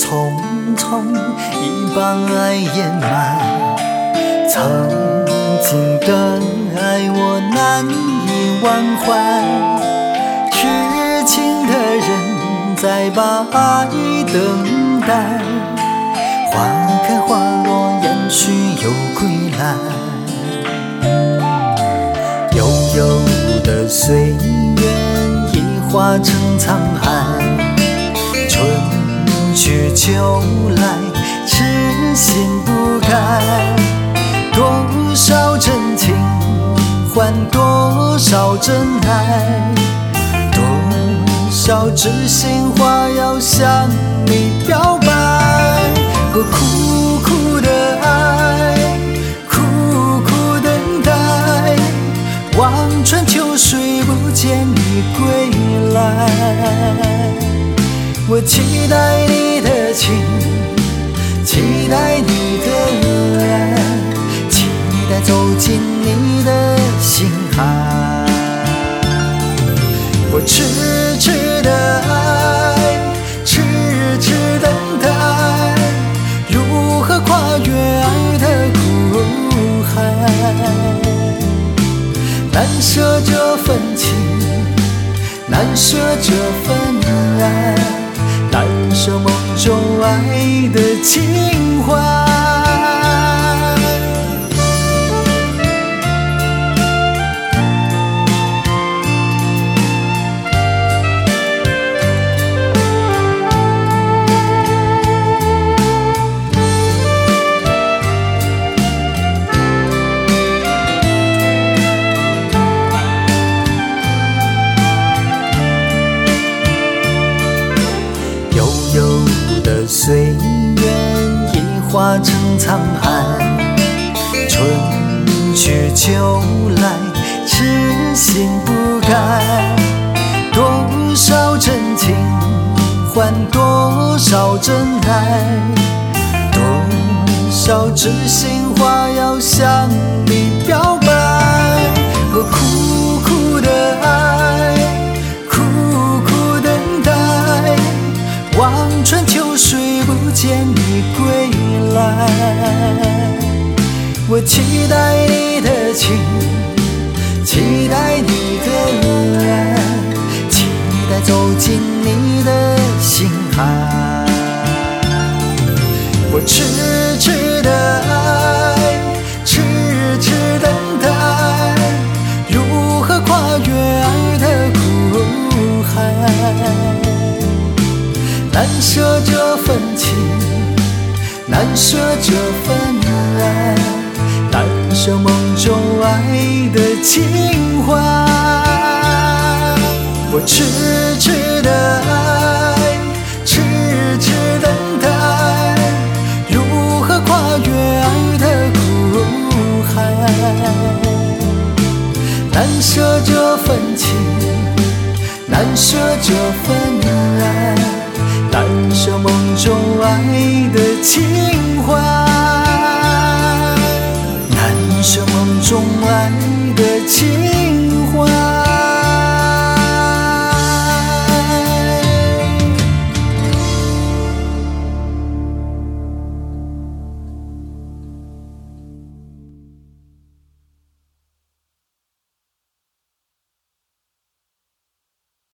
匆匆，已把爱掩埋。曾经的爱我难以忘怀，痴情的人在把爱等待。花开花落，雁去又归来。悠悠的岁月已化成沧海，春去秋来，痴心不改。多少真情换多少真爱，多少知心话要向你表白。我苦苦的爱，苦苦等待，望穿秋水不见你归来。我期待你的情，期待你的爱，期待走进你的心海。我痴痴的爱，痴痴等待，如何跨越爱的苦海？难舍这份情，难舍这份爱，难舍梦中爱的情怀。悠悠的岁月已化成沧海，春去秋来，痴心不改。多少真情换多少真爱，多少知心话要向你表白。我苦苦的爱，苦苦等待，望穿秋水不见你归来。我期待你的情，期待你的爱，期待走进你的心海。我痴痴的爱，痴痴等待，如何跨越爱的苦海？难舍这份情，难舍这份爱，难舍梦中爱的情怀。我痴痴的爱，痴痴等待，如何跨越爱的苦海？难舍这份情，难舍这份爱，难舍梦中爱的情怀，难舍梦中爱的情怀。